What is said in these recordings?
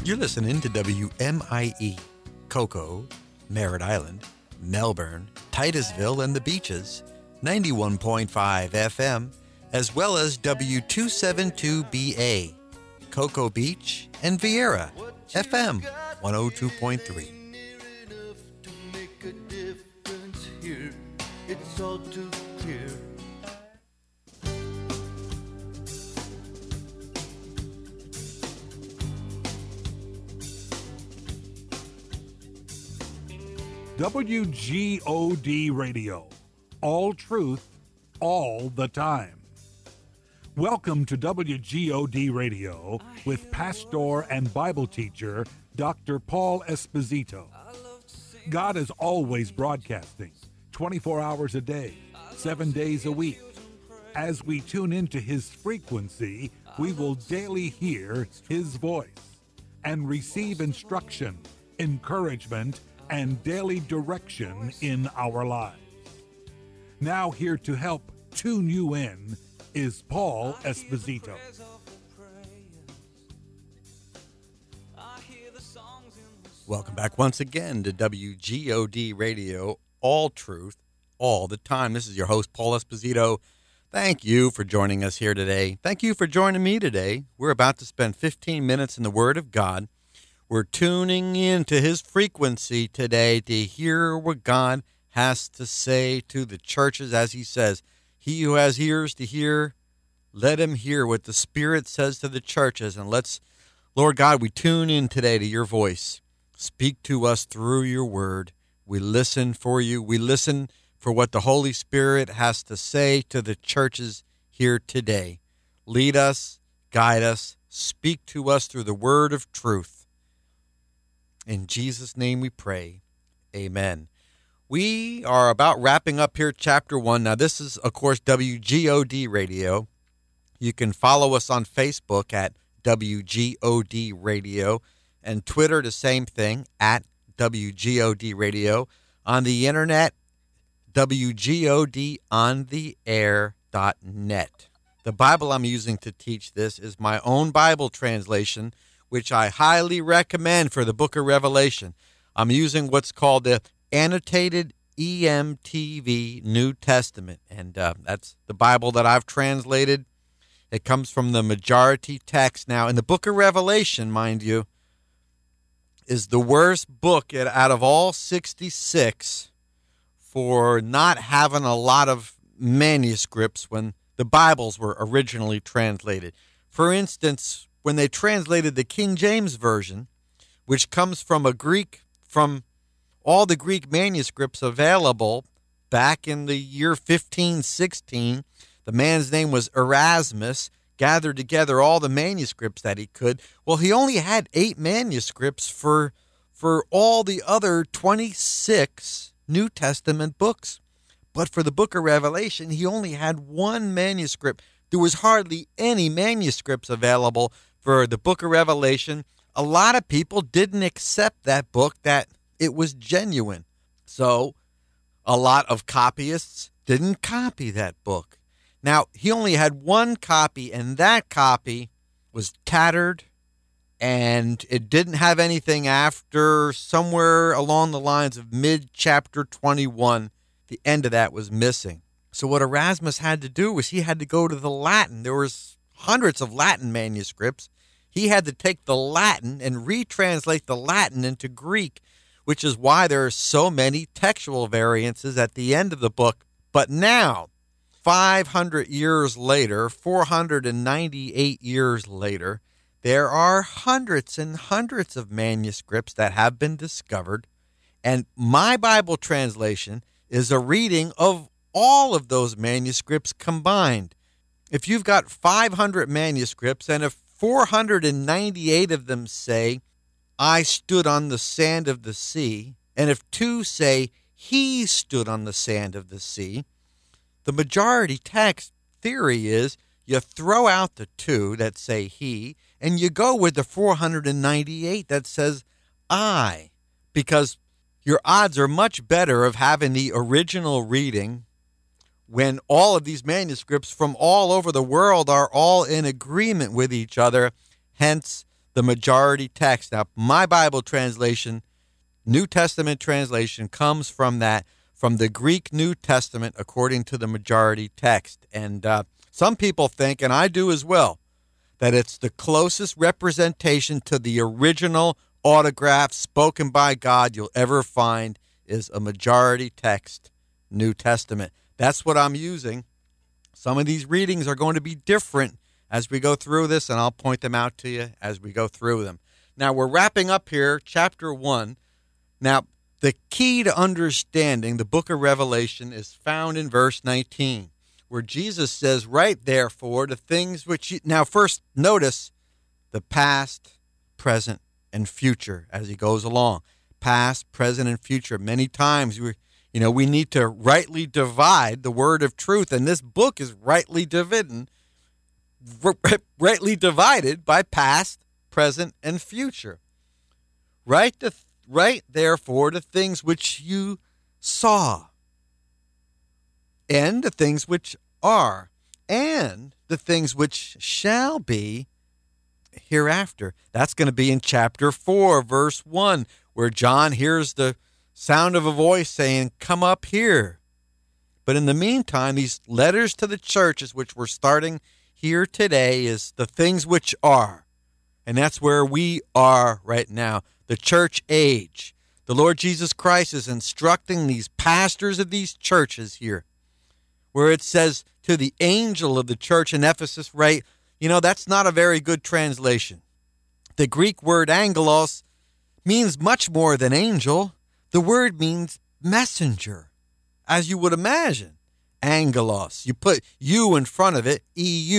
You're listening to WMIE, Cocoa, Merritt Island, Melbourne, Titusville, and the Beaches, 91.5 FM, as well as W272BA, Cocoa Beach, and Vieira, FM 102.3. It's all too clear. WGOD Radio, all truth, all the time. Welcome to WGOD Radio with pastor and Bible teacher Dr. Paul Esposito. God is always broadcasting, 24 hours a day, 7 days a week. As we tune into his frequency, we will daily hear his voice and receive instruction, encouragement, and daily direction in our lives. Now here to help tune you in is Paul Esposito. Welcome back once again to WGOD Radio, all truth, all the time. This is your host, Paul Esposito. Thank you for joining us here today. Thank you for joining me today. We're about to spend 15 minutes in the Word of God. We're tuning into his frequency today to hear what God has to say to the churches. As he says, he who has ears to hear, let him hear what the Spirit says to the churches. And Lord God, we tune in today to your voice. Speak to us through your word. We listen for you. We listen for what the Holy Spirit has to say to the churches here today. Lead us, guide us, speak to us through the word of truth. In Jesus' name we pray. Amen. We are about wrapping up here chapter 1. Now, this is, of course, WGOD Radio. You can follow us on Facebook at WGOD Radio, and Twitter, the same thing, at WGOD Radio. On the internet, WGODontheair.net. The Bible I'm using to teach this is my own Bible translation, which I highly recommend for the book of Revelation. I'm using what's called the Annotated EMTV New Testament, and that's the Bible that I've translated. It comes from the majority text. Now, in the book of Revelation, mind you, is the worst book out of all 66 for not having a lot of manuscripts when the Bibles were originally translated. For instance, when they translated the King James Version, which comes from from all the Greek manuscripts available back in the year 1516, the man's name was Erasmus, gathered together all the manuscripts that he could. Well, he only had 8 manuscripts for all the other 26 New Testament books. But for the book of Revelation, he only had 1 manuscript. There was hardly any manuscripts available for the book of Revelation. A lot of people didn't accept that book, that it was genuine. So a lot of copyists didn't copy that book. Now, he only had 1 copy, and that copy was tattered, and it didn't have anything after somewhere along the lines of mid-chapter 21. The end of that was missing. So what Erasmus had to do was he had to go to the Latin. There was hundreds of Latin manuscripts. He had to take the Latin and retranslate the Latin into Greek, which is why there are so many textual variances at the end of the book. But now, 500 years later, 498 years later, there are hundreds and hundreds of manuscripts that have been discovered, and my Bible translation is a reading of all of those manuscripts combined. If you've got 500 manuscripts, and if 498 of them say, I stood on the sand of the sea, and if 2 say, he stood on the sand of the sea, the majority text theory is you throw out the 2 that say he, and you go with the 498 that says I, because your odds are much better of having the original reading when all of these manuscripts from all over the world are all in agreement with each other, hence the majority text. Now, my Bible translation, New Testament translation, comes from the Greek New Testament according to the majority text. And some people think, and I do as well, that it's the closest representation to the original autograph spoken by God you'll ever find is a majority text New Testament. That's what I'm using. Some of these readings are going to be different as we go through this, and I'll point them out to you as we go through them. Now, we're wrapping up here, chapter 1. Now, the key to understanding the book of Revelation is found in verse 19, where Jesus says, right therefore, the things which you... Now, first, notice the past, present, and future as he goes along. Past, present, and future. Many times we need to rightly divide the word of truth, and this book is rightly divided by past, present, and future. Right therefore the things which you saw, and the things which are, and the things which shall be hereafter. That's going to be in chapter 4, verse 1, where John hears the sound of a voice saying, come up here. But in the meantime, these letters to the churches, which we're starting here today, is the things which are. And that's where we are right now, the church age. The Lord Jesus Christ is instructing these pastors of these churches here, where it says to the angel of the church in Ephesus, right? That's not a very good translation. The Greek word angelos means much more than angel. The word means messenger, as you would imagine. Angelos. You put you in front of it,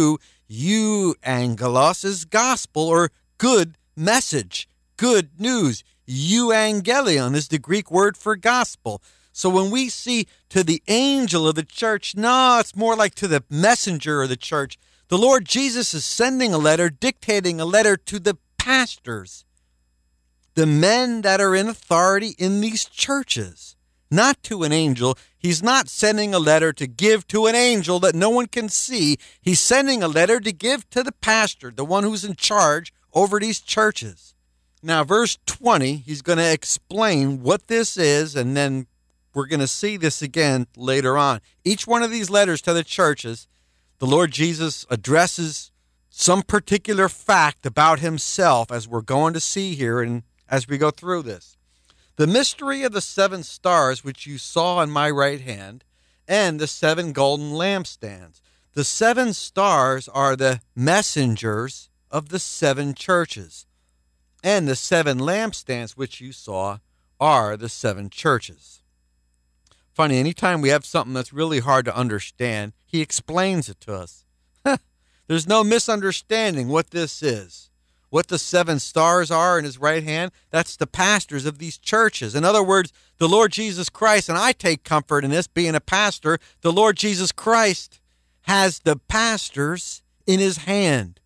EU, angelos is gospel or good message, good news. Euangelion is the Greek word for gospel. So when we see to the angel of the church, no, it's more like to the messenger of the church. The Lord Jesus is sending a letter, dictating a letter to the pastors, the men that are in authority in these churches, not to an angel. He's not sending a letter to give to an angel that no one can see. He's sending a letter to give to the pastor, the one who's in charge over these churches. Now, verse 20, he's going to explain what this is, and then we're going to see this again later on. Each one of these letters to the churches, the Lord Jesus addresses some particular fact about himself, as we're going to see here and as we go through this. The mystery of the 7 stars which you saw in my right hand, and the 7 golden lampstands. The 7 stars are the messengers of the 7 churches, and the 7 lampstands which you saw are the 7 churches. Funny, anytime we have something that's really hard to understand, he explains it to us. There's no misunderstanding what this is. What the 7 stars are in his right hand, that's the pastors of these churches. In other words, the Lord Jesus Christ, and I take comfort in this being a pastor, the Lord Jesus Christ has the pastors in his hand.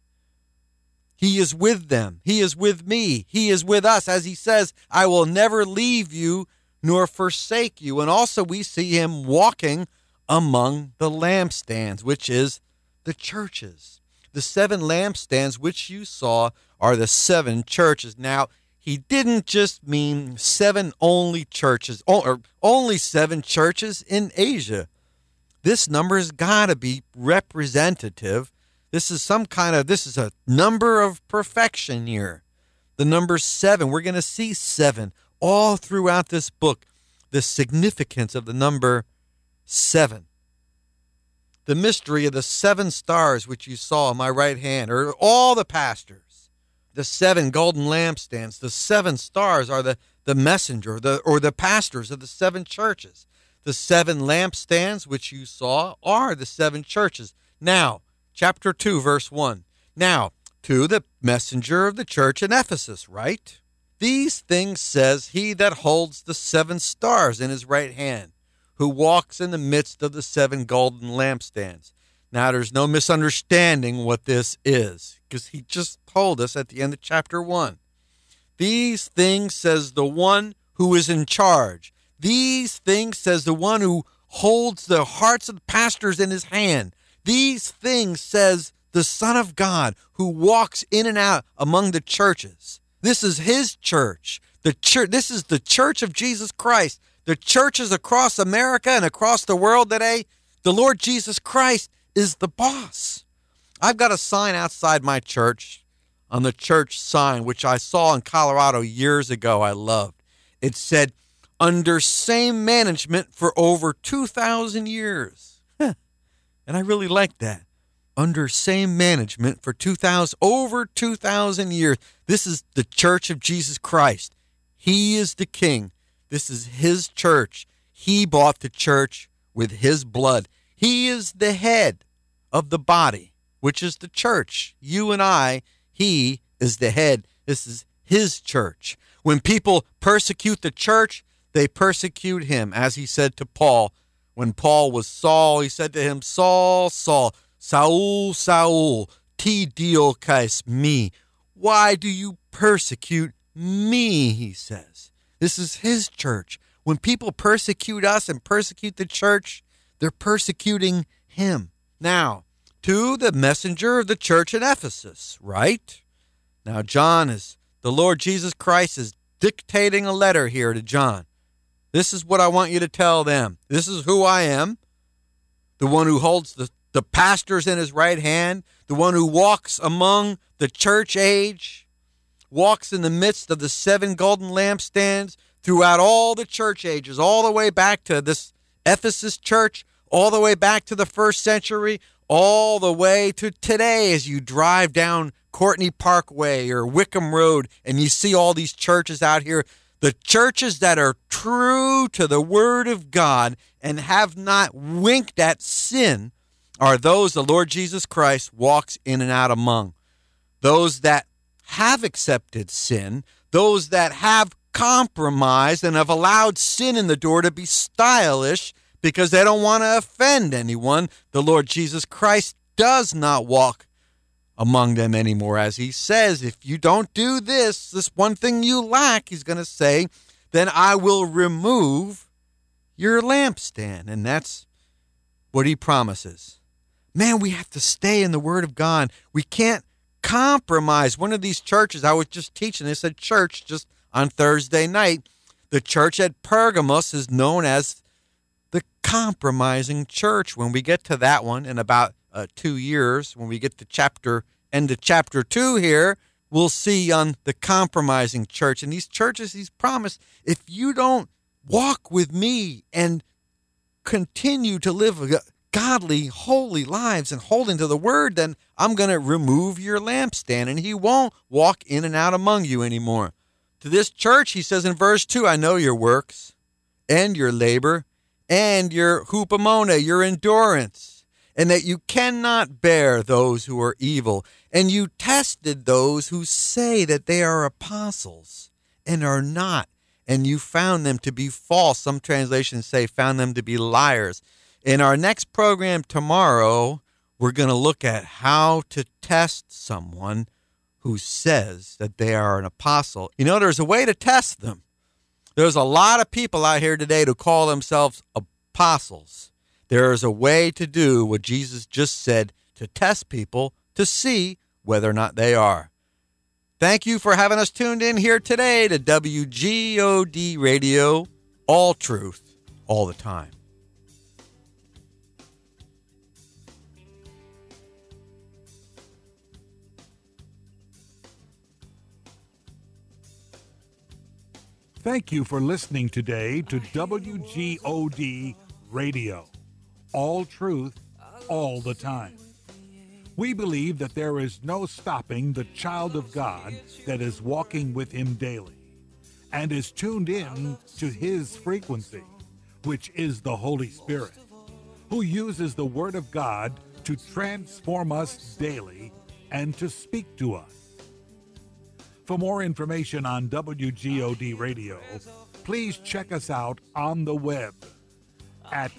He is with them. He is with me. He is with us. As he says, I will never leave you nor forsake you. And also we see him walking among the lampstands, which is the churches. The 7 lampstands which you saw are the 7 churches. Now, he didn't just mean 7 only churches, or only 7 churches in Asia. This number has got to be representative. This is a number of perfection here. The number 7, we're going to see 7 all throughout this book. The significance of the number 7. The mystery of the 7 stars which you saw in my right hand are all the pastors. The 7 golden lampstands, the 7 stars are the messenger, or the pastors of the 7 churches. The 7 lampstands which you saw are the 7 churches. Now, chapter 2, verse 1. Now, to the messenger of the church in Ephesus, right? These things says he that holds the 7 stars in his right hand, who walks in the midst of the 7 golden lampstands. Now, there's no misunderstanding what this is, because he just told us at the end of chapter 1. These things says the one who is in charge. These things says the one who holds the hearts of the pastors in his hand. These things says the Son of God who walks in and out among the churches. This is his church. This is the church of Jesus Christ. The churches across America and across the world today, the Lord Jesus Christ is the boss. I've got a sign outside my church, on the church sign, which I saw in Colorado years ago. I loved. It said, under same management for over 2,000 years. And I really liked that. Under same management for over 2,000 years. This is the church of Jesus Christ. He is the king. This is his church. He bought the church with his blood. He is the head of the body, which is the church. You and I, he is the head. This is his church. When people persecute the church, they persecute him. As he said to Paul, when Paul was Saul, he said to him, Saul, Saul, Saul, Saul, ti dioceis me. Why do you persecute me, he says. This is his church. When people persecute us and persecute the church, they're persecuting him. Now, to the messenger of the church at Ephesus, right? Now, the Lord Jesus Christ is dictating a letter here to John. This is what I want you to tell them. This is who I am, the one who holds the pastors in his right hand, the one who walks among the church age, walks in the midst of the 7 golden lampstands throughout all the church ages, all the way back to this Ephesus church, all the way back to the 1st century, all the way to today as you drive down Courtney Parkway or Wickham Road and you see all these churches out here. The churches that are true to the Word of God and have not winked at sin are those the Lord Jesus Christ walks in and out among. Those that have accepted sin, those that have compromised and have allowed sin in the door to be stylish because they don't want to offend anyone, the Lord Jesus Christ does not walk among them anymore. As he says, if you don't do this one thing you lack, he's going to say, then I will remove your lampstand. And that's what he promises. Man, we have to stay in the Word of God. We can't compromise. One of these churches, I was just teaching this at church just on Thursday night. The church at Pergamos is known as the compromising church. When we get to that one in about 2 years, when we get to end of chapter 2 here, we'll see on the compromising church. And these churches, he's promised, if you don't walk with me and continue to live godly, holy lives and holding to the word, then I'm going to remove your lampstand and he won't walk in and out among you anymore. To this church, he says in verse 2, I know your works and your labor and your hupomone, your endurance, and that you cannot bear those who are evil. And you tested those who say that they are apostles and are not, and you found them to be false. Some translations say found them to be liars. In our next program tomorrow, we're going to look at how to test someone who says that they are an apostle. You know, there's a way to test them. There's a lot of people out here today who call themselves apostles. There is a way to do what Jesus just said, to test people to see whether or not they are. Thank you for having us tuned in here today to WGOD Radio, all truth, all the time. Thank you for listening today to WGOD Radio. All truth, all the time. We believe that there is no stopping the child of God that is walking with him daily and is tuned in to his frequency, which is the Holy Spirit, who uses the Word of God to transform us daily and to speak to us. For more information on WGOD Radio, please check us out on the web at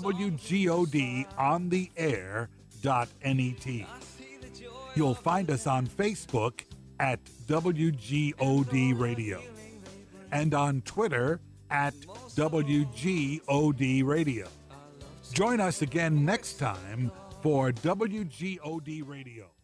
WGODontheair.net. You'll find us on Facebook at WGOD Radio and on Twitter at WGOD Radio. Join us again next time For WGOD Radio,